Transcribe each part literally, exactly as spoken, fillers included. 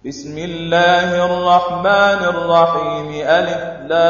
بسم الله الرحمن الرحيم ألف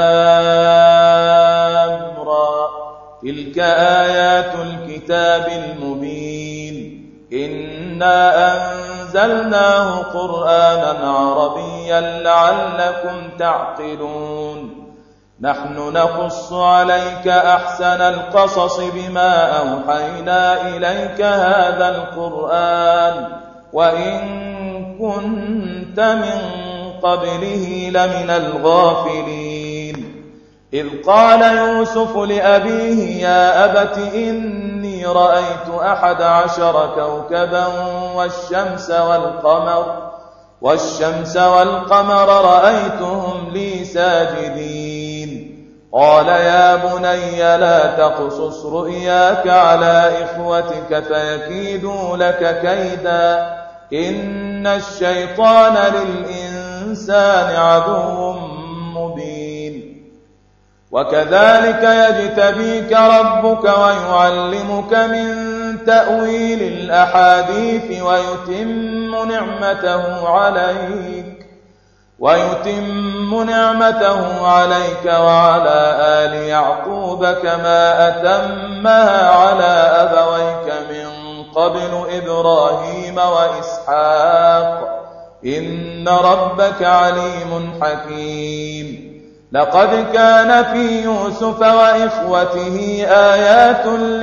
لام را تلك آيات الكتاب المبين إنا أنزلناه قرآنا عربيا لعلكم تعقلون نحن نقص عليك أحسن القصص بما أوحينا إليك هذا القرآن وإن كنت من قبله لمن الغافلين إذ قال يوسف لأبيه يا أبت إني رأيت أحد عشر كوكبا والشمس والقمر والشمس والقمر رأيتهم لي ساجدين قال يا بني لا تقصص رؤياك على إخوتك فيكيدوا لك كيدا إن الشيطان للإنسان عدو مبين وكذلك يجتبيك ربك ويعلمك من تأويل الأحاديث ويتم نعمته عليك ويتم نعمته عليك وعلى آل يعقوب كما أتمها على أبويك من قبل إبراهيم وإسحاق إن ربك عليم حكيم لقد كان في يوسف وإخوته آيات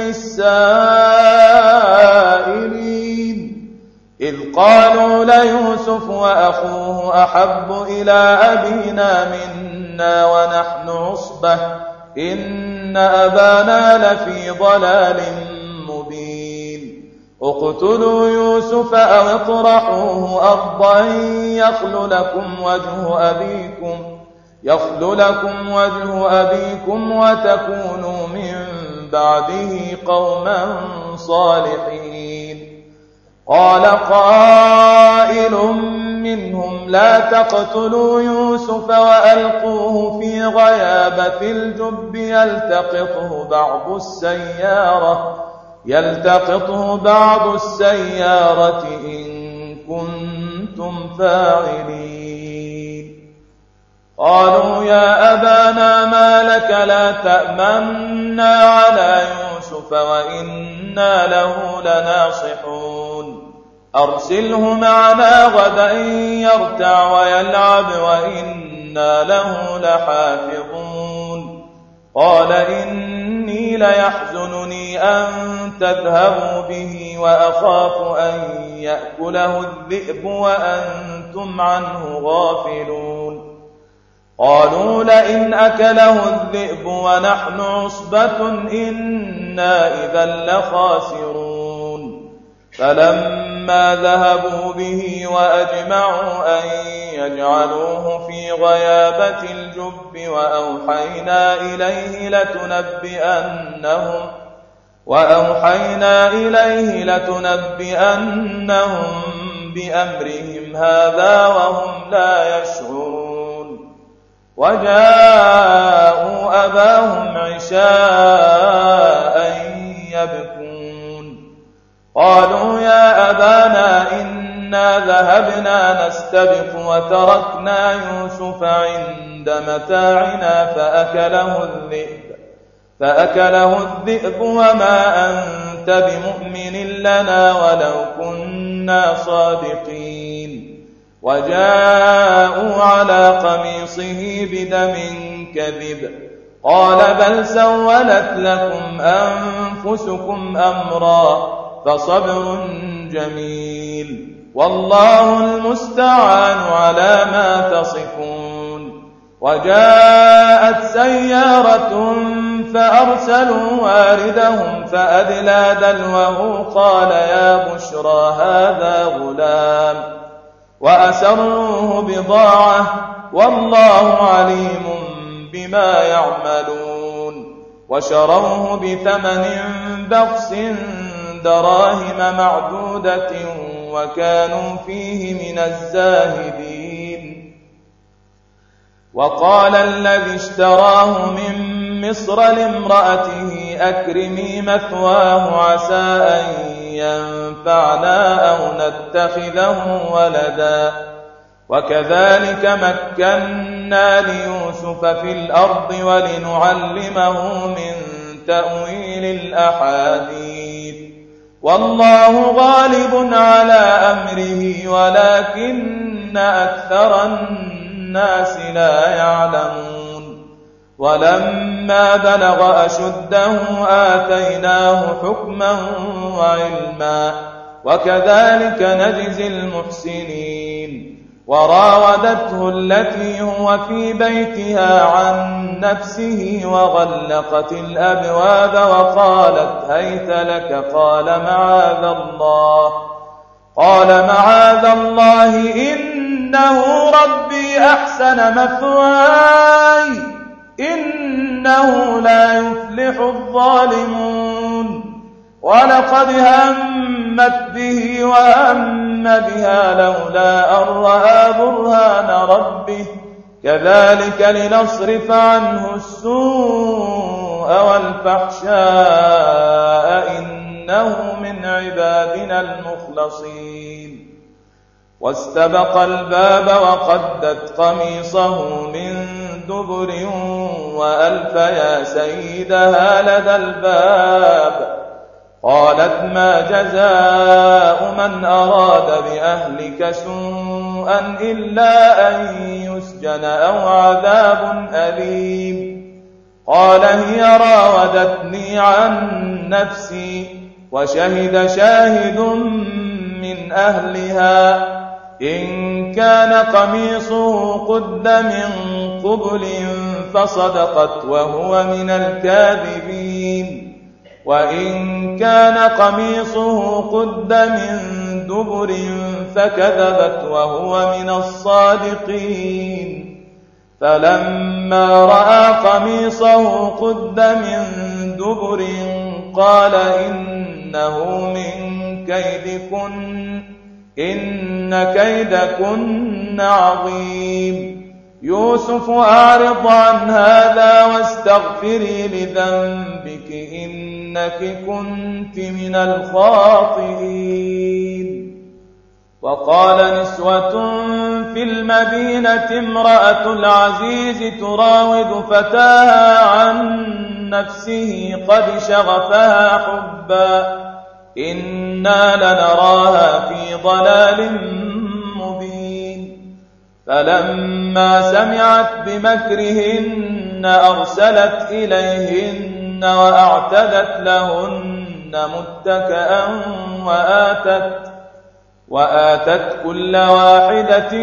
للسائلين إذ قالوا ليوسف وأخوه أحب إلى أبينا منا ونحن عصبة إن أبانا لفي ضلال مبين اقتلوا يوسف أو اطرحوه أرضا يخل لكم وجه أبيكم يخل لكم وجه أبيكم وتكونوا من بعده قوما صالحين قال قائل منهم لا تقتلوا يوسف وألقوه في غيابة الجب يلتقطه بعض السيارة يلتقطه بعض السيارة إن كنتم فاعلين قالوا يا أبانا ما لك لا تأمنا على يوسف وإنا له لناصحون أرسله معنا غدا يرتع ويلعب وإنا له لحافظون قال إني ليحزنني أن تذهبوا به وأخاف أن يأكله الذئب وأنتم عنه غافلون قالوا لئن أكله الذئب ونحن عصبة إنا إذا لخاسرون فلما ذهبوا به وأجمعوا أن يجعلوه في غيابة الجب وأوحينا إليه لتنبئنهم وأوحينا إليه لتنبئنهم بأمرهم هذا وهم لا يشعرون وجاءوا أباهم عشاء يبكون قالوا يا أبانا إنا ذهبنا نستبق وتركنا يوسف عند متاعنا فأكله الذئب فأكله الذئب وما أنت بمؤمن لنا ولو كنا صادقين وجاءوا على قميصه بدم كذب قال بل سولت لكم أنفسكم أمرا فصبر جميل والله المستعان على ما تصفون وجاءت سيارة فأرسلوا واردهم فأدلى دلوه قال يا بشرى هذا غلام وأسروه بضاعة والله عليم بما يعملون وشروه بثمن بخس دراهم معدودة وكانوا فيه من الزاهدين وقال الذي اشتراه من مصر لامرأته أكرمي مثواه عسى أن ينفعنا أو نتخذه ولدا وكذلك مكنا ليوسف في الأرض ولنعلمه من تأويل الأحاديث والله غالب على أمره ولكن أكثر الناس لا يعلمون ولما بلغ أشده آتيناه حكما وعلما وكذلك نجزي المحسنين وراودته التي هو في بيتها عن نفسه وغلقت الأبواب وقالت هيت لك قال معاذ الله قال معاذ الله إنه ربي أحسن مثواي إنه لا يفلح الظالمون ولقد همت به وهم بها لولا أن رأى برهان ربه كذلك لنصرف عنه السوء والفحشاء إنه من عبادنا المخلصين واستبق الباب وقدت قميصه من دبر وألف يا سيدها لدى الباب قالت ما جزاء من أراد بأهلك سوءا إلا أن يسجن أو عذاب أليم قال هي راودتني عن نفسي وشهد شاهد من أهلها إن كان قميصه قد من قبل فصدقت وهو من الكاذبين وإن كان قميصه قد من دبر فكذبت وهو من الصادقين فلما رأى قميصه قد من دبر قال إنه من كيدكن إن كيدكن عظيم يوسف أعرض عن هذا واستغفري لذنبك إنك كنت من الخاطئين وقال نسوة في المدينة امرأة العزيز تراود فتاها عن نفسه قد شغفها حبا إنا لنراها في ضلال مبين فلما سمعت بمكرهن أرسلت إليهن وأعتدت لهن متكئا وآتت, وآتت كل واحدة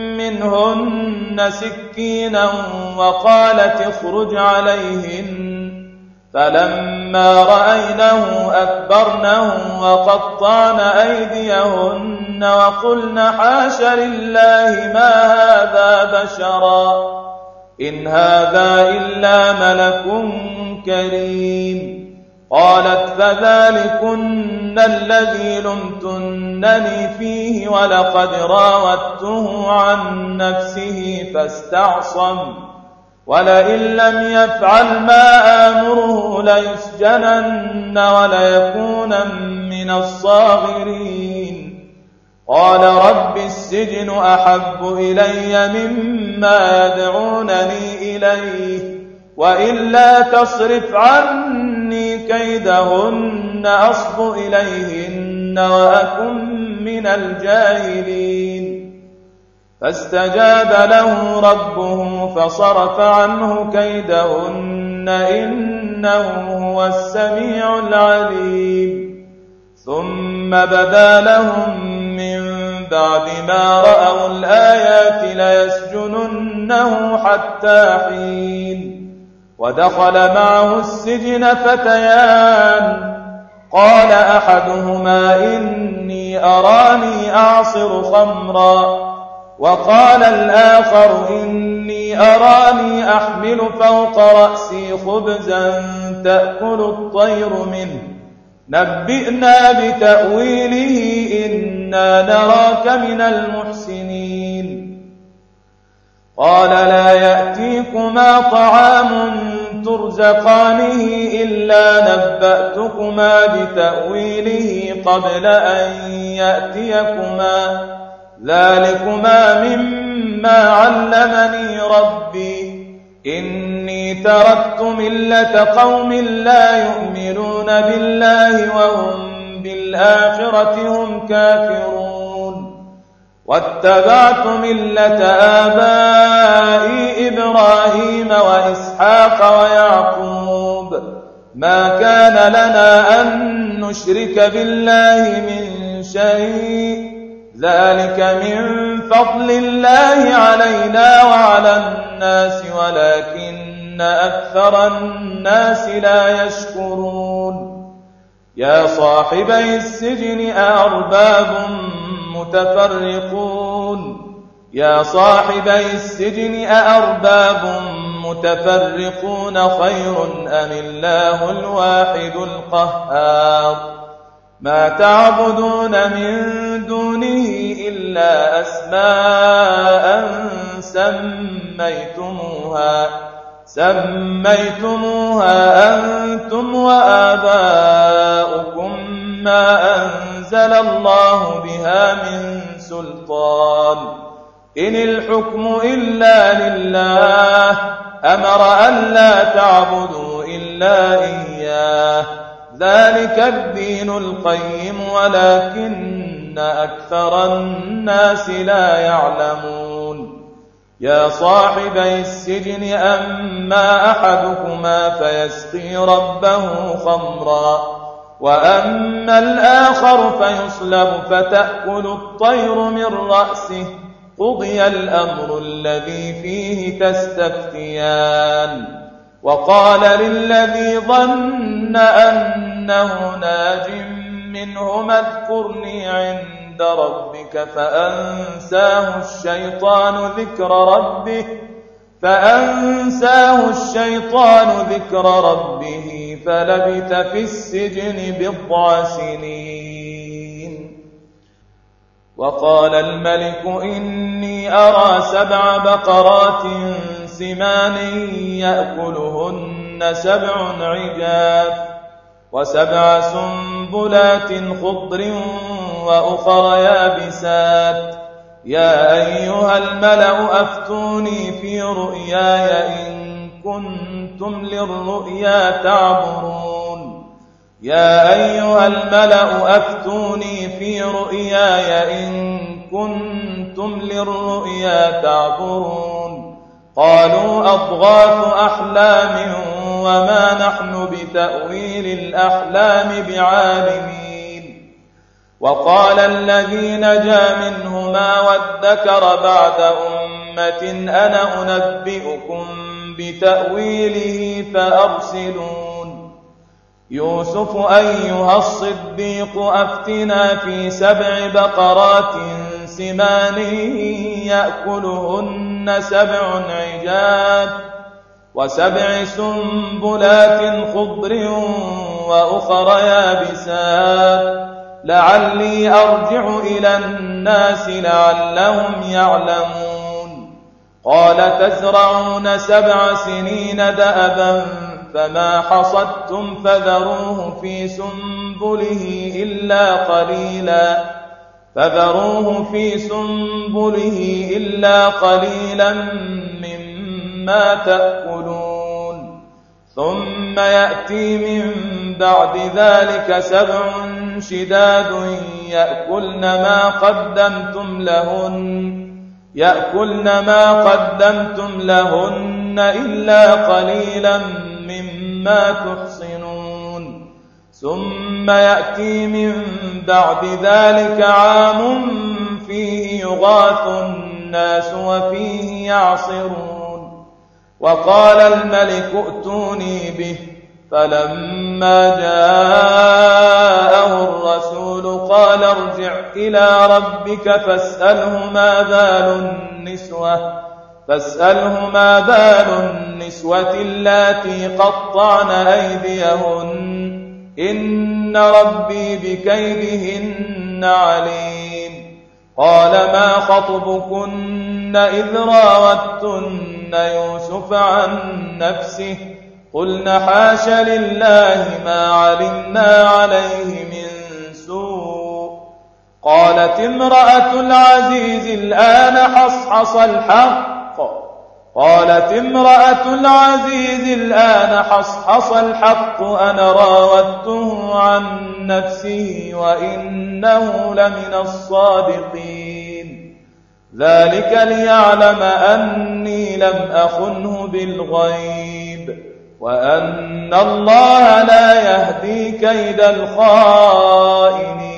منهن سكينا وقالت اخرج عليهن فلما رأينه أكبرنه وقطعن أيديهن وقلن حاش لله ما هذا بشرا إن هذا إلا ملك كريم قالت فذلكن الذي لمتنني فيه ولقد راودته عن نفسه فاستعصم ولئن لم يفعل ما آمره ليسجنن وليكونن من الصاغرين قال رب السجن أحب إلي مما يدعونني إليه وإلا تصرف عني كيدهن أصب إليهن وأكن من الجاهلين فاستجاب له ربه فصرف عنه كيدهن إنه هو السميع العليم ثم بدا لهم من بعد ما رأوا الآيات ليسجننه حتى حين ودخل معه السجن فتيان قال أحدهما إني أراني أعصر خمرا وقال الآخر إني أراني أحمل فوق رأسي خبزا تأكل الطير منه نبئنا بتأويله إنا نراك من المحسنين قال لا يأتيكما طعام ترزقانه إلا نبأتكما بتأويله قبل أن يأتيكما ذلكما مما علمني ربي إني تركت ملة قوم لا يؤمنون بالله وهم بالآخرة هم كافرون واتبعت ملة آبائي إبراهيم وإسحاق ويعقوب ما كان لنا أن نشرك بالله من شيء ذلك من فضل الله علينا وعلى الناس ولكن أكثر الناس لا يشكرون يا صاحبي السجن أأرباب متفرقون يا صاحبي السجن أأرباب متفرقون خير أم الله الواحد القهار ما تعبدون من دونه إلا أسماء سميتموها سميتموها أنتم وآباؤكم ما أنزل الله بها من سلطان إن الحكم إلا لله أمر أن لا تعبدوا إلا إياه ذلك الدين القيم ولكن أكثر الناس لا يعلمون يا صاحبي السجن أما أحدكما فيسقي ربه خمرا وأما الآخر فيصلب فتأكل الطير من رأسه قضي الأمر الذي فيه تستفتيان وقال للذي ظن أنه ناج منهما اذكرني عند ربك فأنساه الشيطان ذكر ربه فأنساه الشيطان ذكر ربه فلبث في السجن بضع سنين وقال الملك إني أرى سبع بقرات سمان يأكلهن سبع عجاف وسبع سنبلات خضر وأخر يابسات يا أيها الملأ أفتوني في رؤياي إن كنتم للرؤيا تعبرون يا أيها الملأ أفتوني في رؤياي إن كنتم للرؤيا تعبرون قالوا أضغاث أحلام وما نحن بتأويل الأحلام بعالمين وقال الذي نجا منهما وادكر بعد أمة أنا أنبئكم بتأويله فأرسلون يوسف أيها الصديق أفتنا في سبع بقرات سمان يأكلهن سبع عجاف وسبع سنبلات خضر وأخر يابسات لعلي أرجع إلى الناس لعلهم يعلمون قال تزرعون سبع سنين دأبا فما حصدتم فذروه في سنبله إلا قليلا فذروه في سنبله إلا قليلا مما تأكلون ثم يأتي من بعد ذلك سبع شداد يأكلن ما قدمتم لهن يأكلن ما قدمتم لهن إلا قليلا مما تحصنون ثم يأتي من بعد ذلك عام فيه يغاث الناس وفيه يعصرون وقال الملك ائتوني به فلما جاءه الرسول قال ارجع إلى ربك فاسأله ما بال النسوة فاسأله ما بال النسوة اللاتي قطعن أيديهن إن ربي بكيدهن عليم قال ما خطبكن إذ راوتن يوسف عن نفسه قلنا حاش لله ما علمنا عليه من سوء قالت امرأة العزيز الآن حصحص الحق قالت امرأة العزيز الآن حصحص الحق أنا راودته عن نفسه وإنه لمن الصادقين ذلك ليعلم أني لم أخنه بالغيب وأن الله لا يهدي كيد الخائنين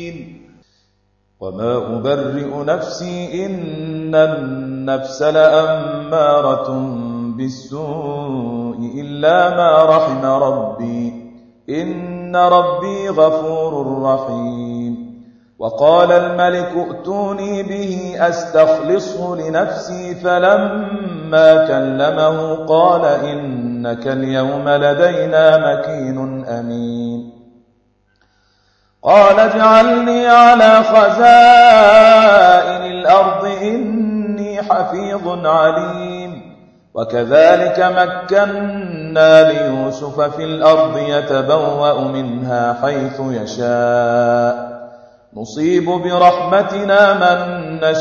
وما أبرئ نفسي إن النفس لأمارة بالسوء إلا ما رحم ربي إن ربي غفور رحيم وقال الملك ائتوني به أستخلصه لنفسي فلما كلمه قال إنك اليوم لدينا مكين أمين قال اجعلني على خزائن الأرض إني حفيظ عليم وكذلك مكنا ليوسف في الأرض يتبوأ منها حيث يشاء نصيب برحمتنا من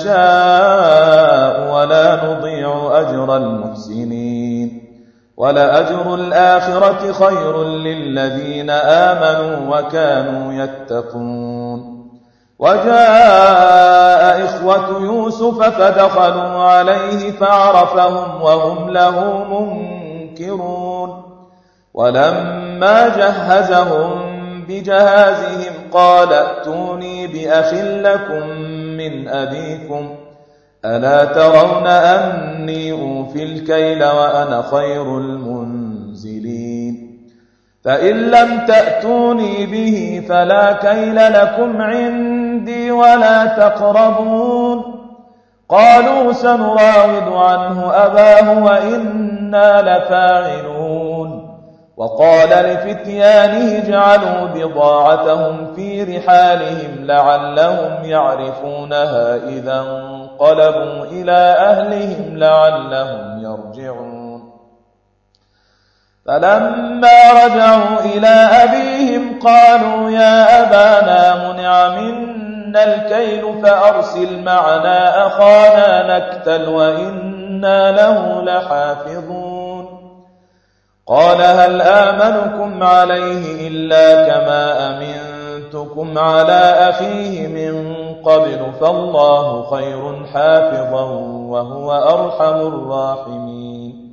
نشاء ولا نضيع أجر المحسنين ولأجر الآخرة خير للذين آمنوا وكانوا يتقون وجاء إخوة يوسف فدخلوا عليه فعرفهم وهم له منكرون ولما جهزهم بجهازهم قال ائتوني بأخ لكم من أبيكم ألا ترون أني أوفي الكيل وأنا خير المنزلين فإن لم تأتوني به فلا كيل لكم عندي ولا تقربون قالوا سنراود عنه أباه وإنا لفاعلون وقال لفتيانه اجعلوا بضاعتهم في رحالهم لعلهم يعرفونها إذا انقلبوا إلى أهلهم لعلهم يرجعون فلما رجعوا إلى أبيهم قالوا يا أبانا منع منا الكيل فأرسل معنا أخانا نكتل وإنا له لحافظون قال هل آمنكم عليه إلا كما أمنتكم على أخيه من قبل فالله خير حافظا وهو أرحم الراحمين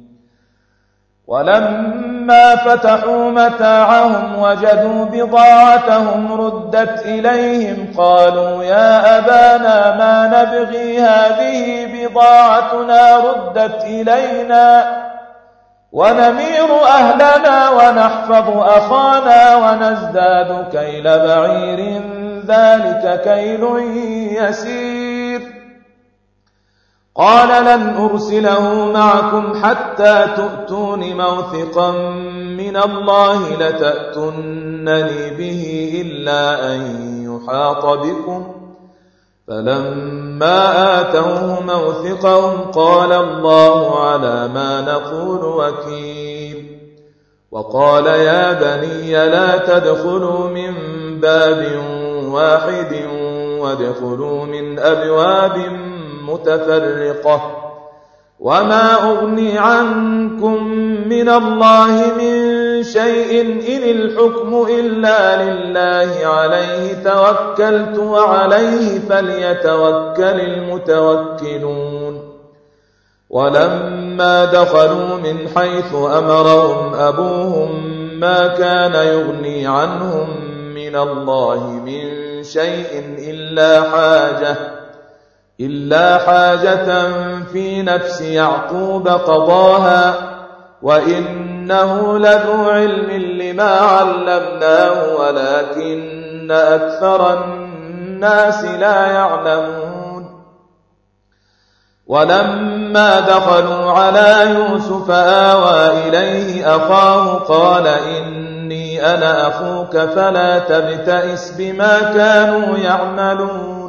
ولما فتحوا متاعهم وجدوا بضاعتهم ردت إليهم قالوا يا أبانا ما نبغي هذه بضاعتنا ردت إلينا ونمير أهلنا ونحفظ أخانا ونزداد كيل بعير ذلك كيل يسير قال لن أرسله معكم حتى تؤتون موثقا من الله لتأتونني به إلا أن يحاط بكم فلما آتوه موثقهم قال الله على ما نقول وكيل وقال يا بني لا تدخلوا من باب واحد وادخلوا من أبواب متفرقة وما أغني عنكم من الله من شيء إن الحكم إلا لله عليه توكلت وعليه فليتوكل المتوكلون ولما دخلوا من حيث أمرهم أبوهم ما كان يغني عنهم من الله من شيء إلا حاجة إلا حاجة في نفس يعقوب قضاها وإنه لذو علم لما علمناه ولكن أكثر الناس لا يعلمون ولما دخلوا على يوسف آوى إليه أخاه قال إني أنا أخوك فلا تبتئس بما كانوا يعملون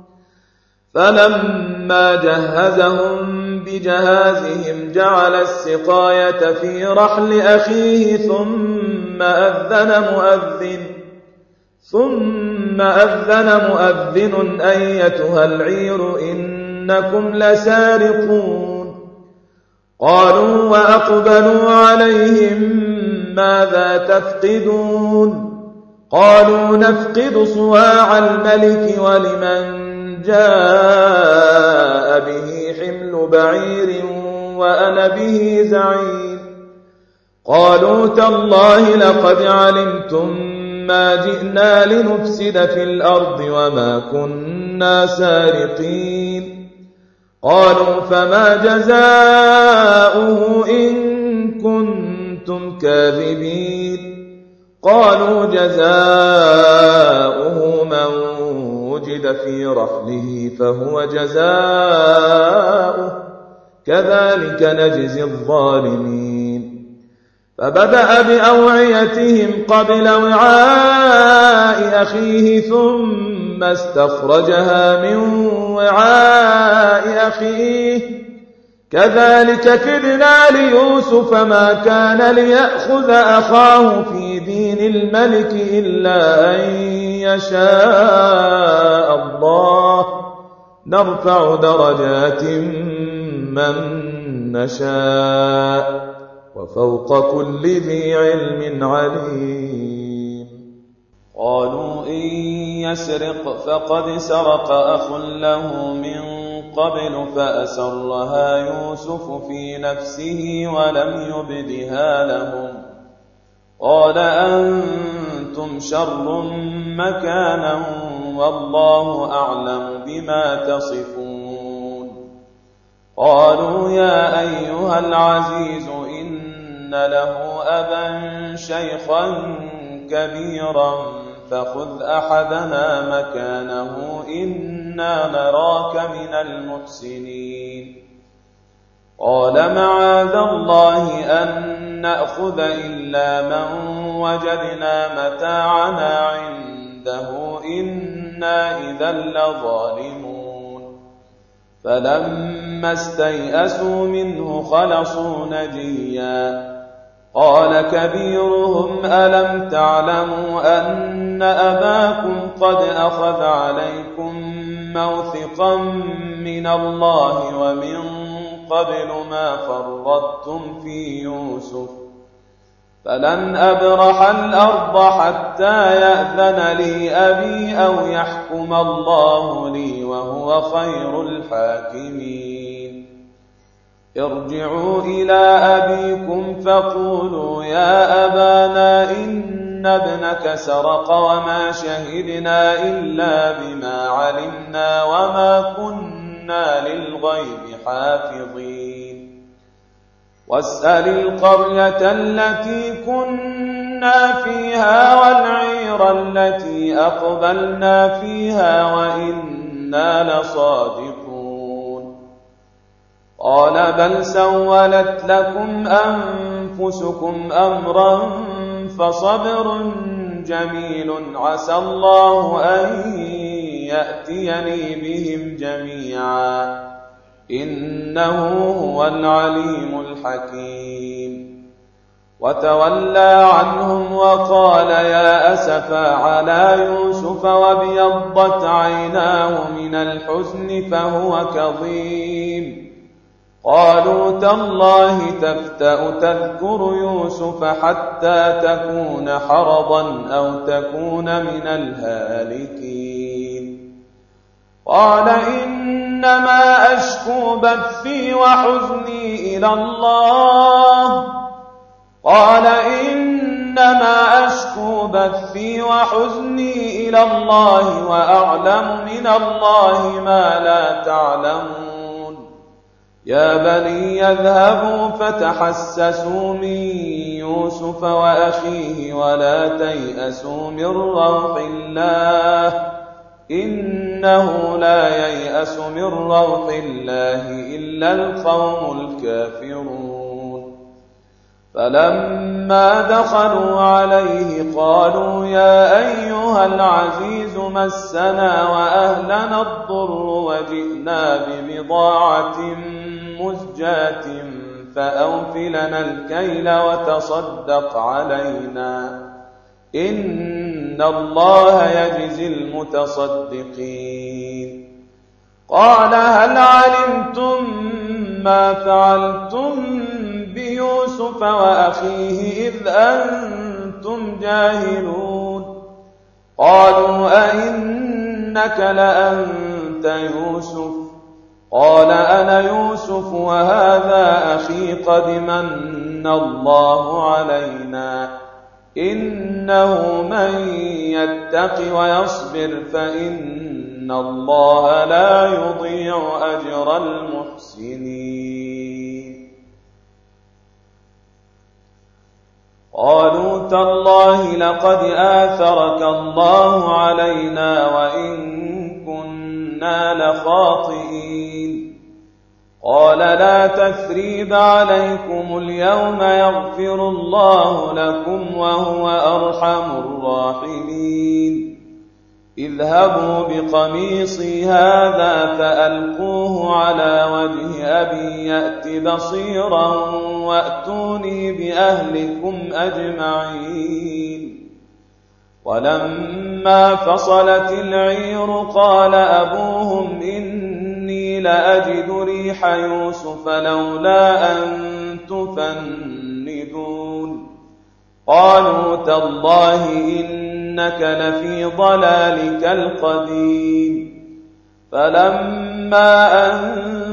فلما جهزهم بجهازهم جعل السقاية في رحل أخيه ثم أذن مؤذن ثم أذن مؤذن أيتها العير إنكم لسارقون قالوا وأقبلوا عليهم ماذا تفقدون قالوا نفقد صواع الملك ولمن جاء به حمل بعير وأنا به زعيم قالوا تالله لقد علمتم ما جئنا لنفسد في الأرض وما كنا سارقين قالوا فما جزاؤه إن كنتم كاذبين قالوا جزاؤه من وجد في رحله فهو جزاؤه كذلك نجزي الظالمين فبدأ بأوعيتهم قبل وعاء أخيه ثم استخرجها من وعاء أخيه كذلك كدنا ليوسف ما كان ليأخذ أخاه في دين الملك إلا أن يشاء الله نرفع درجات من نشاء وفوق كل ذي علم عليم قالوا إن يسرق فقد سرق أخ له من قبل فأسرها يوسف في نفسه ولم يبدها لهم قال أنتم شر مكانا والله أعلم بما تصفون قالوا يا أيها العزيز إن له أبا شيخا كبيرا فخذ أحدنا مكانه إنا نراك من المحسنين قال معاذ الله أن نأخذ إلا من وجدنا متاعنا عنده إنا إذا لظالمون فلما استيئسوا منه خلصوا نجيا قال كبيرهم ألم تعلموا أن أباكم قد أخذ عليكم موثقا من الله ومن قبل ما فرطتم في يوسف فلن أبرح الأرض حتى يأذن لي أبي أو يحكم الله لي وهو خير الحاكمين ارجعوا إلى أبيكم فقولوا يا أبانا إن ابنك سرق وما شهدنا إلا بما علمنا وما كنا للغيب حافظين واسأل القرية التي كنا فيها والعير التي أقبلنا فيها وإنا لصادقون قال بل سولت لكم أنفسكم أمرا فصبر جميل عسى الله أن يأتيني بهم جميعا إنه هو العليم الحكيم وتولى عنهم وقال يا أسفا على يوسف وابيضت عيناه من الحزن فهو كظيم قالوا تالله تفتأ تذكر يوسف حتى تكون حرضا أو تكون من الهالكين قال إنما أشكو بثي وحزني إلى الله قال إنما أشكو بثي وحزني إلى الله وأعلم من الله ما لا تعلمون يا بني يذهبوا فتحسسوا من يوسف وأخيه ولا تيأسوا من روح الله إنه لا ييأس من روح الله إلا القوم الكافرون فلما دخلوا عليه قالوا يا أيها العزيز مسنا وأهلنا الضر وجئنا ببضاعة مزجاة فأوفلنا الكيل وتصدق علينا إن إن الله يجزي المتصدقين. قال هل علمتم ما فعلتم بيوسف وأخيه إذ أنتم جاهلون؟ قالوا أئنك لأنت يوسف؟ قال أنا يوسف وهذا أخي قد من الله علينا إنه من يتق ويصبر فإن الله لا يضيع أجر المحسنين. قالوا تالله لقد آثرك الله علينا وإن كنا لخاطئين. قال لا تثريب عليكم اليوم يغفر الله لكم وهو أرحم الراحمين. اذهبوا بقميصي هذا فألقوه على وجه أبي يأت بصيرا وأتوني بأهلكم أجمعين. ولما فصلت العير قال أبوهم إني لأجد ريح يوسف لولا أن تفندون. قالوا تالله إنك لفي ضلالك القديم. فلما أن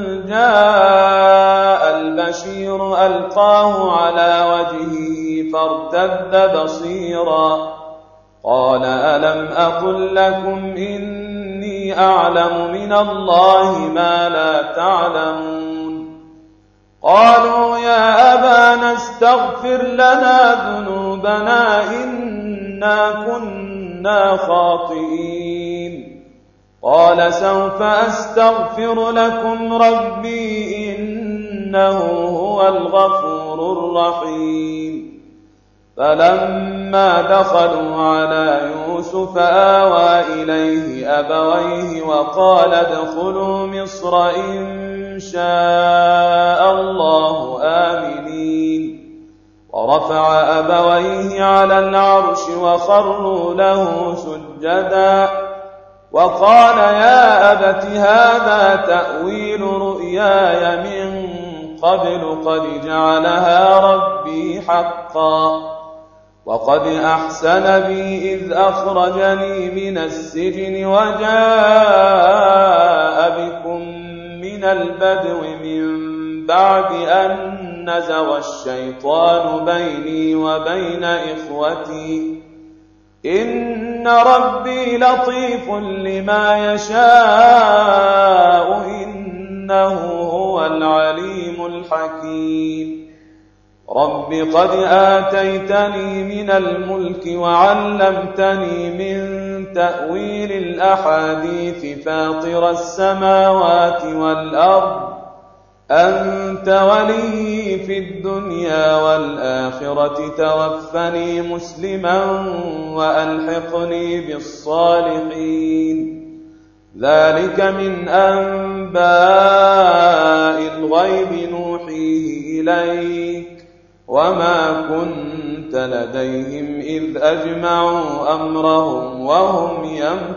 جاء البشير ألقاه على وجهه فارتد بصيرا. قال ألم أقل لكم إني أعلم من الله ما لا تعلمون؟ قالوا يا أبانا استغفر لنا ذنوبنا إنا كنا خاطئين. قال سوف أستغفر لكم ربي إنه هو الغفور الرحيم. فلما دخلوا على يوسف آوى إليه أبويه وقال ادخلوا مصر إن شاء الله آمنين. ورفع أبويه على العرش وخروا له سجدا وقال يا أبت هذا تأويل رؤياي من قبل قد جعلها ربي حقا وقد أحسن بي إذ أخرجني من السجن وجاء بكم من البدو من بعد أن نزغ الشيطان بيني وبين إخوتي إن ربي لطيف لما يشاء إنه هو العليم الحكيم. رب قد آتيتني من الملك وعلمتني من تأويل الأحاديث فاطر السماوات والأرض أنت ولي في الدنيا والآخرة توفني مسلما وألحقني بالصالحين. ذلك من أنباء الغيب نوحيه إليك وما كنت لديهم إذ أجمعوا أمرهم وهم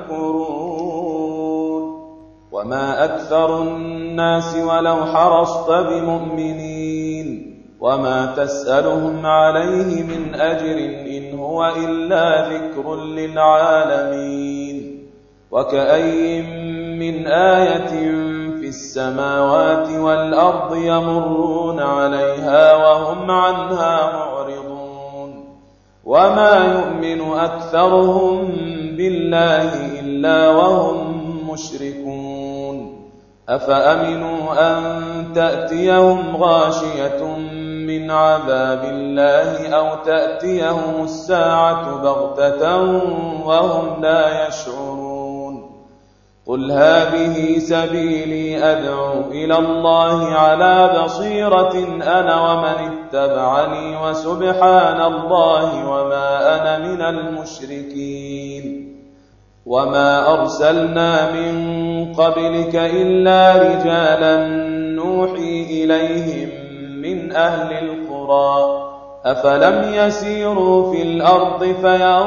يمكرون. وما أكثر الناس ولو حرصت بمؤمنين وما تسألهم عليه من أجر إن هو إلا ذكر للعالمين. وكأي من آية في السماوات والأرض يمرون عليها وهم عنها معرضون. وما يؤمن أكثرهم بالله إلا وهم مشركون. أفأمنوا أن تأتيهم غاشية من عذاب الله أو تأتيهم الساعة بغتة وهم لا يشعرون. قل هذه سبيلي أدعو إلى الله على بصيرة أنا ومن اتبعني وسبحان الله وما أنا من المشركين. وما أرسلنا من قبلك إلا رجالا نوحي إليهم من أهل القرى. أفلم يسيروا في الأرض فينظروا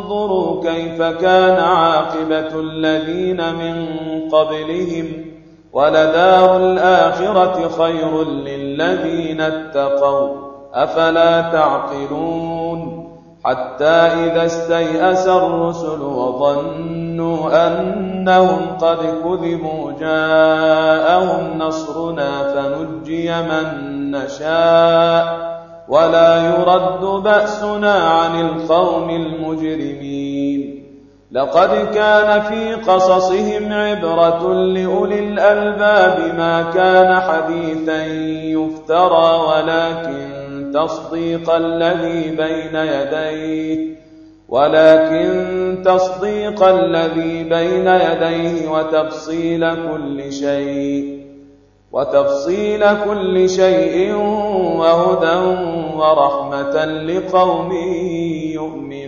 انظروا كيف كان عاقبة الذين من قبلهم ولدار الآخرة خير للذين اتقوا أفلا تعقلون حتى إذا استيأس الرسل وظنوا أنهم قد كذبوا جاءهم نصرنا فنجي من نشاء ولا يرد بأسنا عن القوم المجرمين لقد كان في قصصهم عبرة لأولي الألباب ما كان حديثا يفترى ولكن تصديق الذي بين يديه ولكن تصديق الذي بين يديه وتفصيل كل شيء وتفصيل كل شيء وهدى ورحمة لقوم يؤمنون